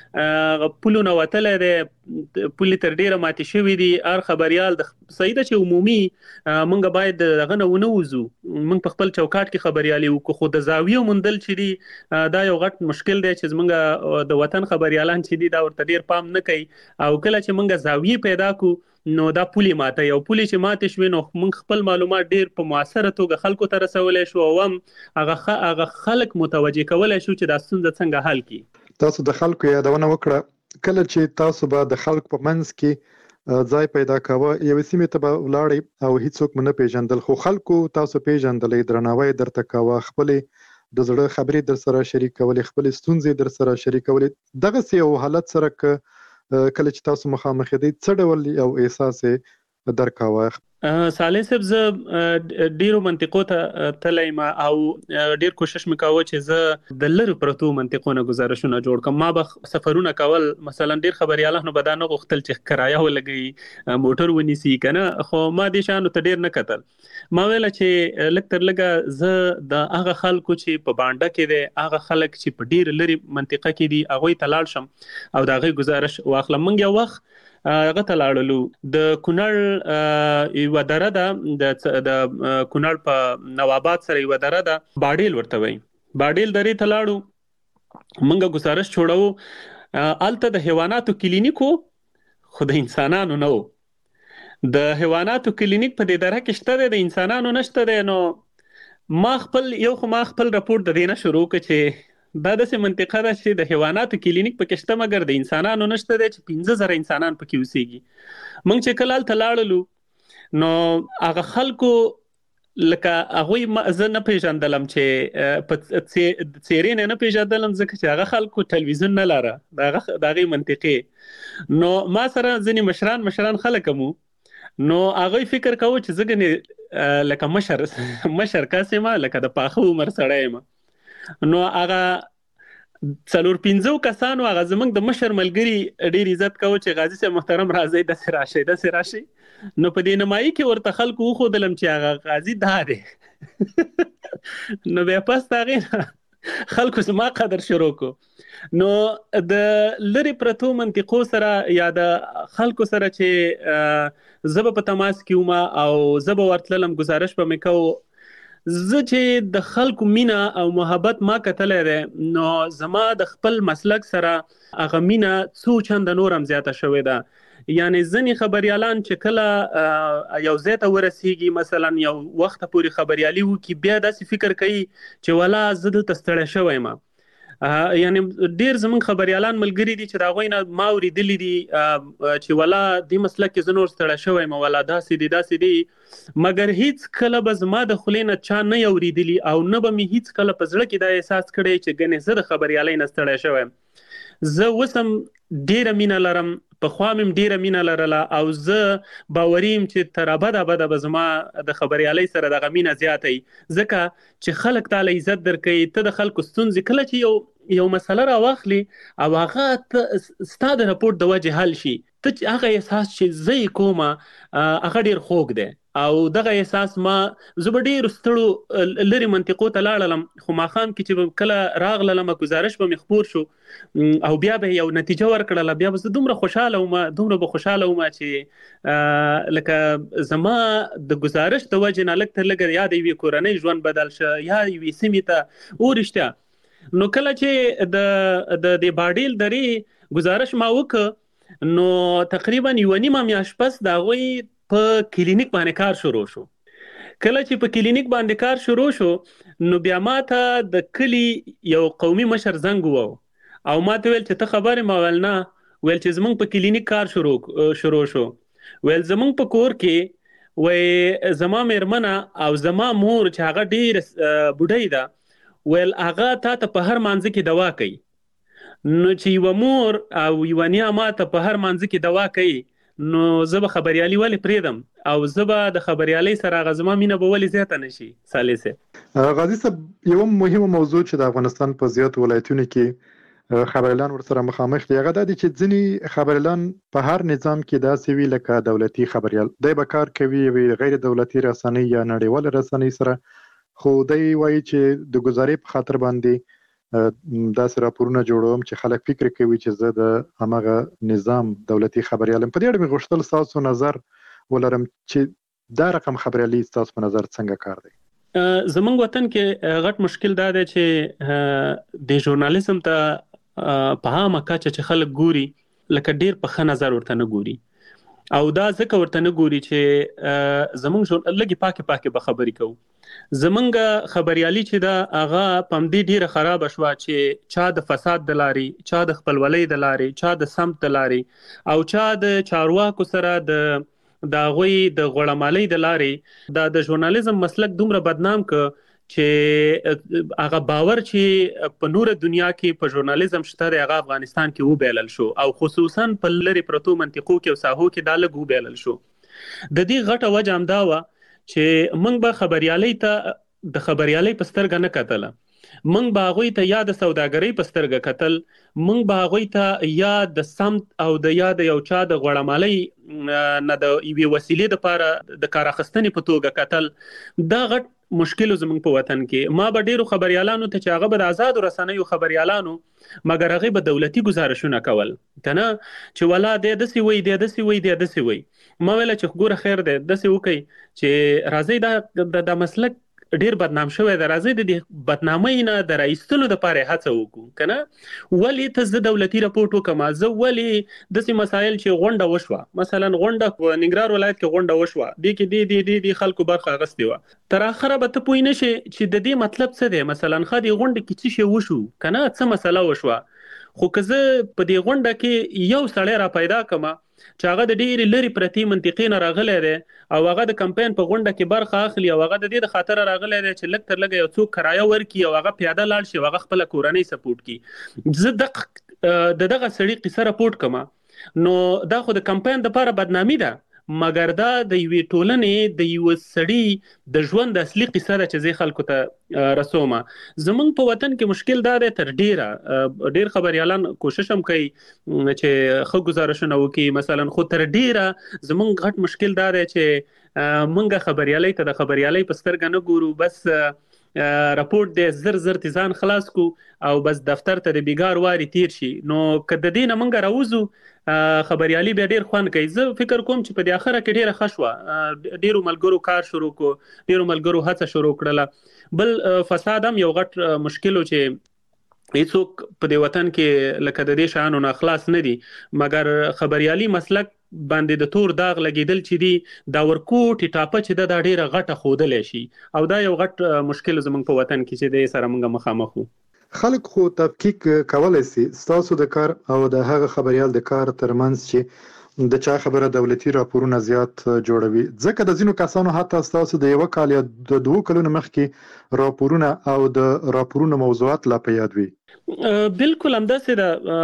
Speaker 7: پولو نه وتلی دی، پولې تر ډیره ماتې شوي دي. هر خبریال د صحیح ده چې عمومي موږ باید دغه نه ونه وځو، موږ په خپل چوکاټ کې خبریالي وکړو، خو د زاویو موندل چې دي دا یو غټ مشکل دی چې زموږ د وطن خبریالان چې دي دا ورته ډیر پام نه کوي. او کله چې موږ زاویې پیدا کړو نو دا پولې ماته یو پولې چې ماته شوې نو موږ خپل معلومات ډیر په مؤثره توګه خلکو ته رسولی شو او هم هغه هغه خلک متوجه کولی شو چې دا ستونزه څنګه حل کړي.
Speaker 6: تاسو د خلکو یادونه وکړه، کله چې تاسو به د خلکو په منځ کې ځای پیدا کاوه یوې سیمې ته به ولاړئ او هیڅوک مو نه پیژندل، خو خلکو تاسو پیژندلئ، درناوی درته کاوه، خپلې د زړه خبرې در سره شریکولې، خپلې ستونزې در سره شریکولې. دغسې یو حالت سره که کله چې تاسو مخامخ یې څه ډول یو احساس یې درکاوه؟
Speaker 7: صالح صاحب زه ډیرو منطقو ته تللی یم او ډیر کوشش مې کاوه چې زه د لرې پرتو منطقو نه ګزارشونه جوړ کړم. ما به سفرونه کول، مثلا ډیر خبریالانو به دا نه غوښتل چې کرایه ولګوي، موټر ونیسي که نه، خو ما دې شیانو ته ډیر نه کتل. ما ویله چې لږ تر لږه زه د هغه خلکو چې په بانډه کې دی، هغه خلک چې په ډیر لرې منطقه کې دي هغوی ته لاړ شم او د هغوی ګزارش واخلم. موږ یو وخت هغه ته لاړلو، د کونړ یوه دره ده، د کونړ په نواباد سره یوه دره ده، باډیل ورته وایي. باډیل درې ته لاړو، موږ ګزارش جوړو. هلته د حیواناتو کلینیک و خو د انسانانو نه و. د حیواناتو کلینیک په دې دره کې شته دی، د انسانانو نشته دی. نو ما خپل یو خو ما خپل راپورټ د دې نه شروع کړ چې دا داسې منطقه ده چې د حیواناتو کلینیک پکې شته مګر د انسانانو نشته دی چې پنځه زره انسانان پکې اوسېږي. موږ چې کله هلته لاړلو نو هغه خلکو لکه هغوی زه نه پیژندلم، چې په څېرې نه نه پیژندلم ځکه چې هغه خلکو ټلویزیون نه لره د هغې منطقې. نو ما سره ځینې مشران مشران خلک هم نو هغوی فکر کوو چې زه ګنې لکه مشر مشر کس یم، لکه د پاخه عمر سړی یم. نو هغه څلور پنځو کسانو هغه زموږ د مشر ملګري ډېر عزت کوو چې غازي صاحب محترم راځئ داسې راشئ داسې راشئ. نو په دې نمایي کې ورته خلکو وښودلم چې هغه غازي دا دی. نو بیا پس د هغې خلکو زما قدر شروع کو. نو د لرې پرتو منطقو سره یا د خلکو سره چې زه به په تماس کې وم او زه به ورتللم، ګزارش به مې کوو. زه چې د خلکو مینه او محبت ما کتلی دی نو زما د خپل مسلک سره هغه مینه څو چنده نور هم زیاته شوې ده. یعنی ځینې خبریالان چې کله یو ځای ته ورسیږي، مثلا یو وخت پورې خبریالي وکړي، بیا داسې فکر کوي چې والا زه دلته ستړی شوی یم. یعنی ډیر زموږ خبریالان ملګري دي چې د هغوی نه ما اورېدلي دي چې والا دې مسلک کې زه نور ستړی شوی یم، والا داسې دي داسې دي، مګر هیڅ کله به زما د خولې نه چا نه اورېدلي او نه به مې هیڅ کله په زړه کې دا احساس کړی چې ګنې زه د خبریالۍ نه ستړی شوی یم. زه اوس هم ډیره مینه لرم، پخوا مې هم ډیره مینه لرله او زه باوري یم چې تر ابده ابده به زما د خبریالۍ سره دغه مینه زیاته وي، ځکه چې خلک تا له عزت درکوي. ته د خلکو ستونزې کله چې یو یو مسله راواخلي او هغه ستا د راپورټ د وجې حل شي، ته هغه احساس چې زه یې کومه هغه ډیر خوږ دی. او دغه احساس ما زه به ډېرو ستړو لرې منطقو ته لاړلم، خو ماښام کې چې به کله راغللم ګزارش به مې خپور شو او بیا به یو نتیجه ورکړله، بیا به زه دومره خوشحاله وم دومره به خوشحاله وم چې لکه زما د ګزارش د وجې نه لږ تر لږه یا د یوې کورنۍ ژوند بدل شه یا یوې سیمې ته ورشته. نو کله چې د د باډیل درې ګزارش ما وکړ نو تقریبا یوه نیمه میاشت پس د هغوی په کلینیک باندې کار شروع شو. کله چې په کلینیک باندې کار شروع شو نو بیا ما ته د کلي یو قومي مشر زنګ وواهه او ما ته ویل چې ته خبر یې؟ ما ویل نه. ویل چې زموږ په کلینیک کار شروع شروع شو. ویل زموږ په کور کې وی زما مېرمنه او زما مور چې هغه ډېره بوډۍ ده، ویل هغه تا ته په هر مانځه کې دوا کوي. نو چې یو مور او یو نیا ماته په هر مانځ کې دوا کوي نو زه به خبريالي ولې پریدم او زه به د خبريالي سره غزما مینه به ولې زیاته نشي سالسه.
Speaker 6: غازی صاحب یو مهمه موضوع چې د افغانستان په زیات ولایتونو کې خبريالان ورسره مخامخ دي هغه د دې چې ځینی خبريالان په هر نظام کې داسې وی لکه دولتي خبريال دای به کار کوي وی غیر دولتي رسنۍ یا نړیوال رسنۍ سره خو دای وایي چې د گزارې په خاطر باندې داسې راپورونه جوړوم چې خلک فکر کوي چې زه د هغه نظام دولتي خبريالم. په دې اړه مې غوښتل تاسو نظر ولرم چې دا رقم خبريالي تاسو په نظر څنګه کار دی؟
Speaker 7: زمونږ وطن کې غټ مشکل دا دی چې د ژورنالیزم ته په هغه کچه چې خلک ګوري لکه ډیر په ښه نظر ورته نه ګوري او دا ځکه ورته نه ګوري چې زمونږ لږی پاکي پاکي به خبري کوو. زمونږ خبريالي چې دا هغه پم دې ډیره خراب شوه چې چا د فساد د لاري چا د خپلولۍ د لاري چا د سمت د لاري او چا د چارواکو سره د د غوي د غړمالۍ د لاري دا د ژورنالیزم مسلک دومره بدنام ک چې هغه باور چې په نور دنیا کې په ژورنالیزم شته هغه افغانستان کې وبېلل شو او خصوصا په لری پروتو منطقو کې او ساحو کې دا لګ وبېلل شو. د دې غټه وجه هم دا و چې موږ به خبريالي ته د خبريالي په سترګه نه کتل، موږ به هغوی ته یا د سوداګرۍ په سترګه کتل، موږ به هغوی ته یا د سمت او د یا د یو چا د غړمالۍ نه د یوې وسیلې دپاره د کار اخیستنې په توګه کتل. دا غټ مشکل زموږ په وطن کې. ما به ډیرو خبريالانو ته چې هغه به د آزادو رسنیو خبريالانو مګر هغه به دولتي گزارشونه کول کنه چې ولا د دسي وي د دسي وي د دسي وي. ما ویل چې ګوره خیر دی دسي وکي چې راځي دا د مسلک ډیر بدنام شوی د راځي د بدنامۍ نه د رئیستلو د پاره هڅه وکړو کنه. ولی ته ز دولتي راپورټ وکم زه ولی د سي مسایل چې غونډه وشوه مثلا غونډه په ننګرهار ولایت کې غونډه وشوه د کې د د د خلکو برخه غستې و تر اخره به ته پوی نشي چې د دې مطلب څه دی. مثلا خدي غونډه کې څه شی وشو کنه څه مسله وشوه خو که زه په دې غونډه کې یو سړی را پیدا کما چې هغه د ډېری لري پرتی منطقې نه راغلی دی او هغه د کمپاین په غونډه کې برخه اخلي او هغه د دې د خاطر راغلی دی چې لږ تر لږه یو څوک کرایه ورکړي او هغه پیاده لاړ شي او هغه خپله کورنۍ سپورټ کړي. زه د دغه سړي قصه راپورټ کړم نو دا خو د کمپاین دپاره بدنامي ده مګر دا د یوې ټولنې د یو سړي د ژوند د اصلي قصه ده چې زه خلکو ته رسومه. زمونږ په وطن کې مشکل دا دی تر ډیره ډیر خبريالان کوشش هم کوي چې ښه گزارشونه وکړي مثلا خو تر ډیره زمونږ غټ مشکل دا دی چې مونږ خبريالي ته د خبريالي په سترګه نه ګورو بس راپورټ دی زر زر تیزان خلاص کو او بس دفتر ته د بیګار واري تیر شي. نو که د دې نه مونږ راوځو خبريالي به ډیر خوند کوي. زه فکر کوم چې په دې اخره کې ډیره خشوه ډیرو ملګرو کار شروع کو ډیرو ملګرو هڅه شروع کړله. بل فساد هم یو غټ مشکل چې هیڅوک په دې وطن کې لکه د دې شانو نه خلاص نه دي مګر خبريالي مسلک باندې د تور داغ لګیدل چې دی دا ورکوټ ټاپه چې دا ډیره غټه خودلې شي او دا یو غټ مشکل زموږ په وطن کې چې د سره موږ مخامخ وو.
Speaker 6: خلک خو تفکیک کولای شي تاسو د کار او د هغه خبريال د کار ترمنځ چې د چا خبره دولتي راپورونه زیات جوړوي ځکه د ځینو کسانو حتی تاسو د یو کال یا د دوه کلونو مخکې راپورونه او د راپورونو موضوعات لا په یاد وي.
Speaker 7: بالکل همداسې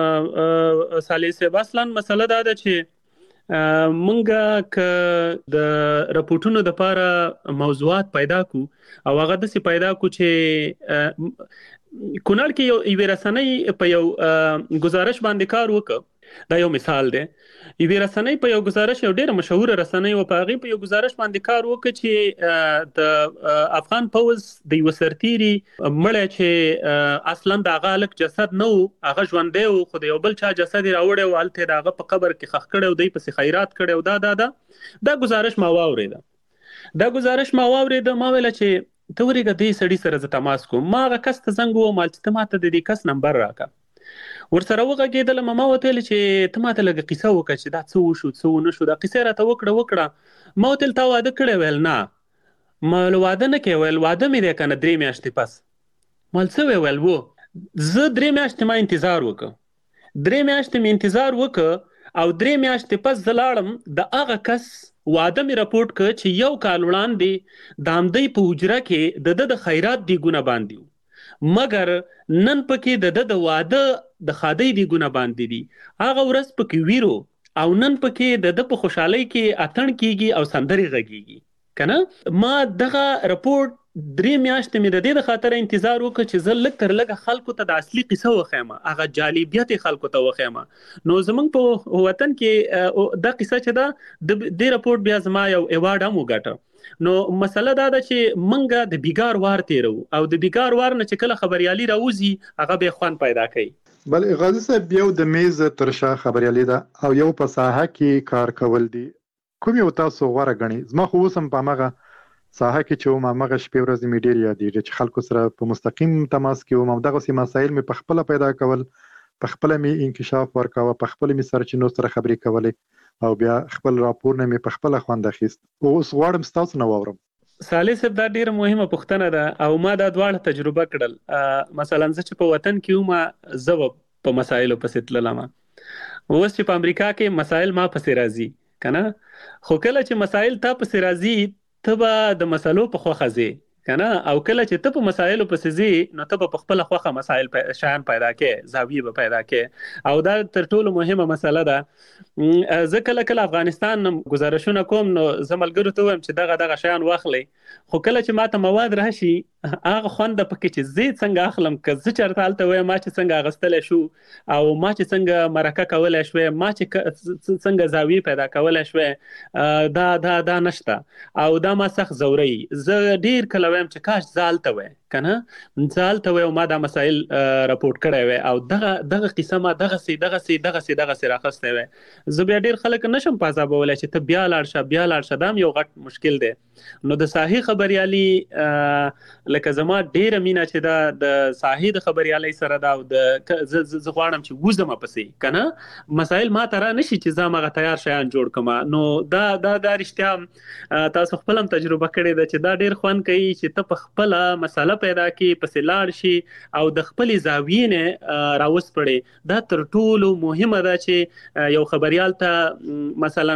Speaker 7: ده سالسه اصلا مسله دا ده چې مونږه ک د راپورټونو د لپاره موضوعات پیدا کو او هغه د سي پیدا کو چې کونړ کې یو یو رسنۍ په یو گزارش باندې کار وکړ. دا یو مثال دی. یو رسنۍ په یو گزارش یو ډېر مشهور رسنۍ و په هغه په یو گزارش باندې کار وکړ چې د افغان پوز د یو سرتيري مړ چې اصلا د هغه لک جسد نو هغه ژوندې او خو د یو بل چا جسد راوړی او الته دغه په قبر کې خخ کړي او دوی په خیرات کړي او دا دا دا دا گزارش ما واورید. دا گزارش ما واورید ما ویل چې ته ورګه دې سړي سره ز تماس کوم ما هغه کس ته زنګ و مال چې ته ماته د دې کس نمبر راکړه ورسره وغږېدل ما وتل چې ته ماته لږه قصه وکړه چې دا څه وشو څه ونه شو دا قصه راته وکړه وکړه ما وتل تا واده کړی ویل نه ما واده نه کوي ویل واده مې دی کنه درې میاشتې پس مال څه ویل وو زه درې میاشتې ما انتظار وکړ درې میاشتې مې انتظار وکړ او درې میاشتې پس زه لاړم د هغه کس واده می راپورټ ک چې یو کال وړاندې د همدی په حجره کې د د خیرات دیګونه باندې مګر نن پکې د د واده د خادي دی ګونه باندې دي هغه ورځ پکې ویرو او نن پکې د د په خوشحالي کې اتن کیږي او سندري غږیږي کنه. ما دغه رپورت درې میاشتې مې د دې د خاطر انتظار وکړ چې زه لږ تر لږه خلکو ته د اصلي قصه وخیمه هغه جالبیت خلکو ته وخیمه. نو زمونږ په وطن کې دا قصه چې دا د دې رپورت بیا زما یو ایوارډ هم وګټه. نو مسله دا ده چې منګه د بیګار وار تیرو او د بیګار وار نه چې کله خبريالي راوځي هغه به خوان پیدا کوي.
Speaker 6: بل غازی صاحب یو د میز ترشا خبريالي ده او یو په ساحه کې کار کول دي کوم یو تاسو غوړه غني؟ زما خو اوسم په ماغه ساحه کې چې ما مغه شپې ورځې می ډیر یادېږي چې خلکو سره په مستقیم تماس کې وم دغه سي مسایل می په خپل پیدا کول په خپل می انکشاف ورکاوه په خپل می سرچینو سره خبرې کولې او بیا خپل راپور نه می په خپل خوند اخیست. اوس غواړم تاسو نو واورم.
Speaker 7: صالح صاحب دا ډیره مهمه پوښتنه ده او ما دا دواړه تجربه کړل. مثلا زه چې په وطن کې وم زه په مسایلو پسې تللم اوس چې په امریکا کې مسایل ما پسې راځي کنه. خو کله چې مسایل تا پسې راځي ته به د مسلو په خوخه ځي کنه او کله چې ته په مسایلو پسې ځي نو ته په خپل خوخه مسایل شان پیدا کې زاویه به پیدا کې او دا تر ټولو مهمه مسله ده. زه کله کله افغانستان گزارشونه کوم نو زملګرو ته وایم چې دغه دغه شان واخلي خو کله چې ماته مواد راشي هغه خوند پکې چې زه څنګه اخلم که زه چرته الته وایم ما چې څنګه غستل شو او ما چې څنګه مرکه کولای شو ما چې څنګه زاویه پیدا کولای شو دا دا دا نشته او دا ما سخت زوري. زه ډیر کله وایم چې کاش زالته وای کنه زالته وای او ما دا مسائل راپورټ کړی وای او دغه دغه قصه ما دغه سي دغه سي دغه سي دغه سي راخسته وای. زه بیا ډیر خلک نشم پازابولای چې ته بیا لاړ شه بیا لاړ شه دا یو غټ مشکل دی. نو د صحیح خبريالي لکه زما ډیره مینا چې دا د صحیح د خبريالي سره دا او د ز غواړم چې وزم پسې کنه مسائل ما ترا نشي چې زما غ تیار شیان جوړ کما. نو دا دا د رښتیا تاسو خپلم تجربه کړې ده چې دا ډیر خوان کوي چې ته په خپل مسله پیدا کی پسې لاړ شي او د خپل زاویې نه راوس پړي. دا تر ټولو مهمه ده چې یو خبريال ته مثلا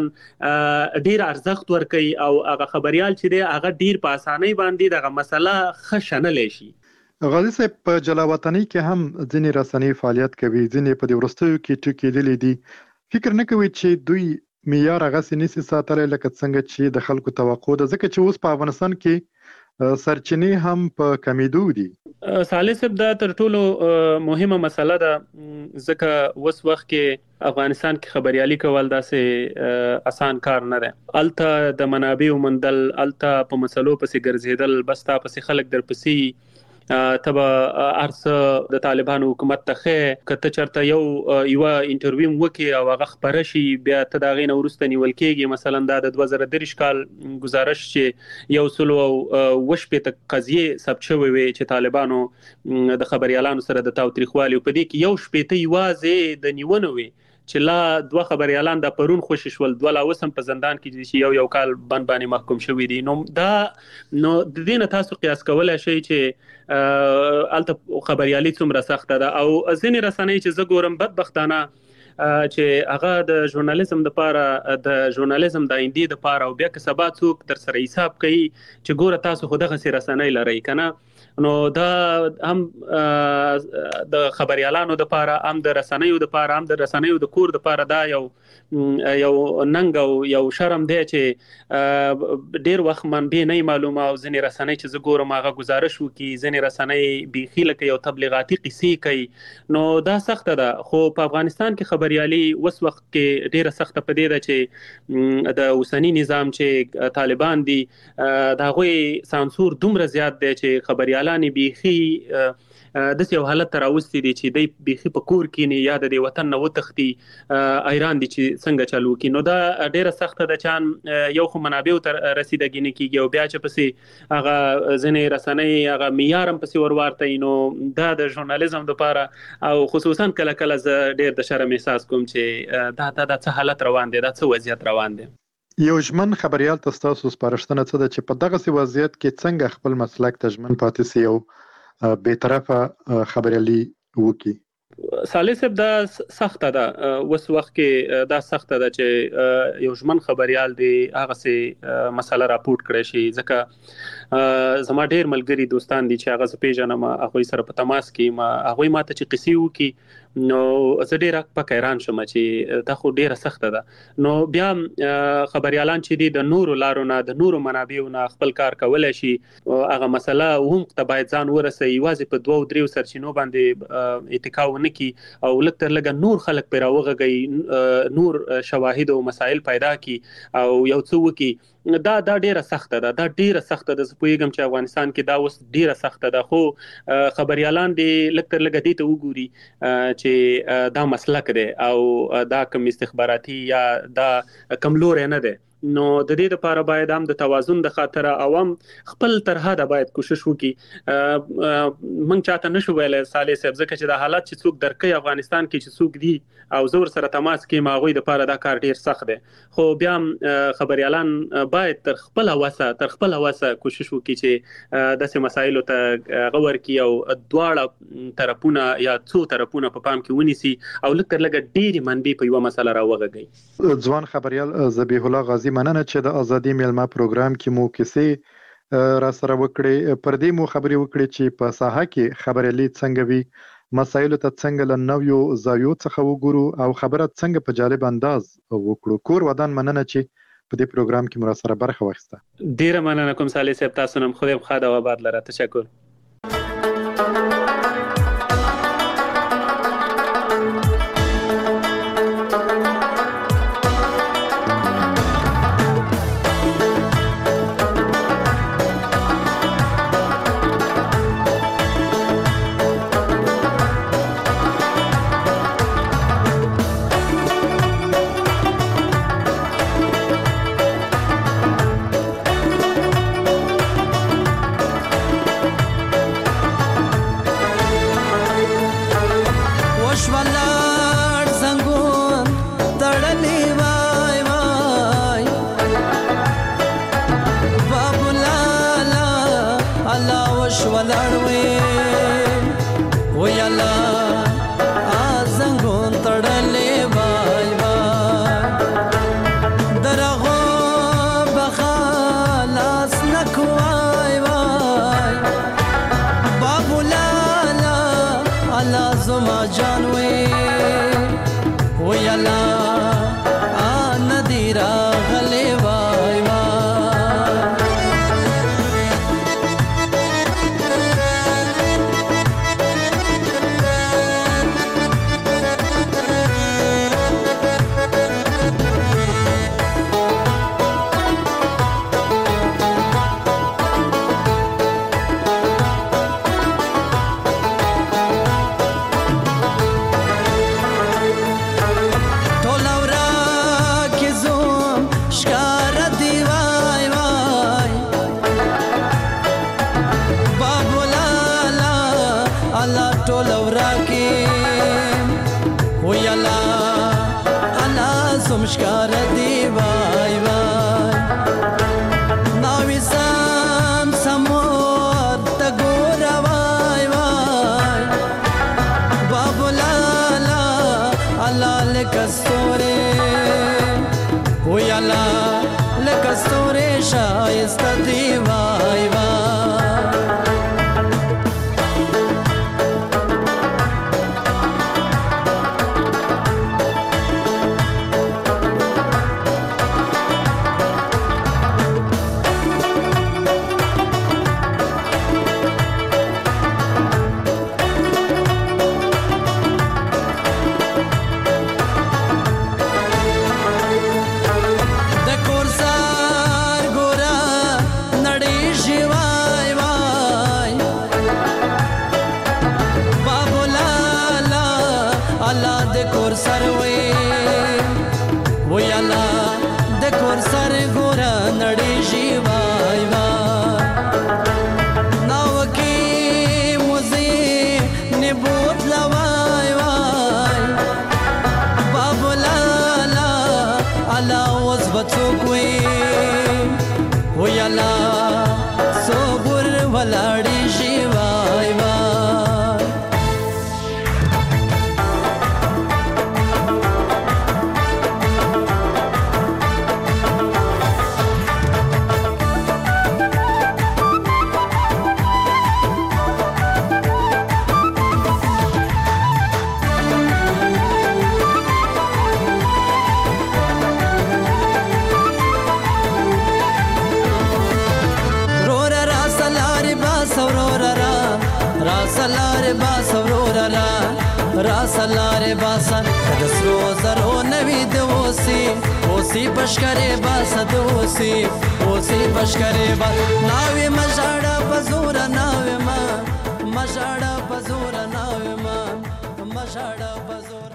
Speaker 7: ډیر ارزښت ورکړي او هغه خبريال چې دی هغه ډیر په اسانۍ باندې دغه مسله خښنلې شي.
Speaker 6: غازی صاحب په جلاوطنۍ کې هم ځینې رسنۍ فعالیت کوي ځینې په دې ورستیو کې ټکی لیدل دي فکر نه کوي چې دوی معیار هغه سنسي ساتلې لکه څنګه چې د خلکو توقع ده ځکه چې اوس په افغانستان کې سرچینې هم په کمیدو دي.
Speaker 7: صالح صاحب دا تر ټولو مهمه مسله ده ځکه وس وخت کې افغانستان کې خبريالي کول داسې آسان کار نه ده. الته د منابع ومندل الته په مسلو پسې ګرځیدل بس تا پسې خلک در پسې تبا ارسه د طالبانو حکومت ته کته چرته یو یو انټرویو وکي او هغه خبره شي بیا ته دا غین ورسته نیول کېږي. مثلا دا د دوه زره درې کال گزارش چې یو سلو وش په قضیه ثبت شوی وي چې طالبانو د خبريالانو سره د تاوتریخوالي په دې کې یو شپېته یوازې د نیونه وي چې لا دوه خبريالان د پرون خوشی شول دوه لا وسم په زندان کې چې یو یو کال بند باندې محکوم شوی دي. نو دا نو د دې نه تاسو قیاس کولای شئ چې الته خبريالي څومره سخت ده او ځینې رسنۍ چې زه ګورم بدبختانه چې هغه د ژورنالیزم د پاره د ژورنالیزم د ایندې د پاره او بیا که سبا څوک در سره حساب کوي چې ګوره تاسو خو دغه سي رسنۍ لري کنه نو دا هم د خبريالانو د پاره هم د رسنیو د پاره هم د رسنیو د کور د پاره دا یو یو ننګ او یو شرم دی چې ډیر وخت من به نه معلومه او ځنې رسنۍ چې زګورم هغه گزارش وکي ځنې رسنۍ بيخي لکه یو تبلیغاتي قصې کوي. نو دا سخت ده خو په افغانستان کې خبريالي وس وخت کې ډیره سخت پدې ده چې د اوسنی نظام چې طالبان دي دا غوي سانسور دومره زیات دی چې خبريالي لانی بيخي د څه حالت راوستي دي چې د بيخي په کور کې نه یاد دی وطن نو تختی ایران دي چې څنګه چالو کی. نو دا ډیره سخت ده چې یو خو منابع تر رسیدګی نه کیږي او بیا چې پسې هغه ځنې رسنۍ هغه معیارم پسې ورورته. نو دا د ژورنالیزم لپاره او خصوصا کله کله ز ډیر د شرم احساس کوم چې دا دا د څه حالت روان دي دا څه وضعیت روان دي.
Speaker 6: یو ژمن خبريال تاسو سپارښتنه څه ده چې په دغه سی وضعیت کې څنګه خپل مسلک ته ژمن پاتې سي او به طرفه خبريالي وکي؟
Speaker 7: صالح صاحب دا سخت ده وس وخت کې دا سخت ده چې یو ژمن خبريال دی هغه سي مسله راپورټ کړی شي ځکه زما ډیر ملګری دوستان دي چې هغه پیژنم هغه سره په تماس کې ما هغه ماته چې قصې وکي نو زه ډیر پک حیران شوم چې دا خو ډیره سخته ده. نو بیا خبريالان چې دي د نورو لارو نه د نورو منابعو نه خپل کار کولای شي هغه مسله هم ته باید ځان ورسي یوازې په دوه او دریو سرچینو باندې اتکا ونه کی او لکه لګ نور خلک پر راوغږي نور شواهد او مسائل پیدا کی او یو څه وکي. دا دا ډیره سخته ده دا ډیره سخته ده. زه پوهیږم چې افغانستان کې دا اوس ډیره سخته ده خو خبريالان دي لکه لګ دي ته وګوري چې دا مسلک دی او دا کوم استخباراتي یا دا کملور نه دی. نو د دې لپاره باید هم د توازن د خاطر عوام خپل تر حده باید کوشش وکړي. موږ چاته نشو ویلای صالح صاحب ځکه چې د حالات چې څوک درکې افغانستان کې چې څوک دي او زور سره تماس کې ماغوي د لپاره دا کار ډیر سخت دی. خو بیا خبريالان باید تر خپل وسه تر خپل وسه کوشش وکړي چې د سه مسایلو ته غور کی او دواړه طرفونه یا څو طرفونه په پام کې ونیسي او لکه لګ ډیر منبي په یو مسله راوغږي.
Speaker 6: ځوان خبريال ذبیح الله غازی مننه چې د ازادي میلمه پروګرام کې مو کیسې را سره وکړې. پر دې مو خبرې وکړې چې په ساحه کې خبريالي څنګه وي مسایلو ته څنګه له نویو زاویو څخه وګورو او خبره څنګه په جالب انداز وکړو. کور ودان مننه چې په دې پروګرام کې مو سره برخه واخیسته.
Speaker 7: ډیره مننه کوم صالح صاحب تاسو نن خو دې خاطر او آباد لره تشکر.
Speaker 4: سلاره باسا کد سرو زرو نوی د اوسی اوسی بشکره باسا د اوسی اوسی بشکره با ناوی مژاړه بزور ناوی ما مژاړه بزور ناوی ما مژاړه بزور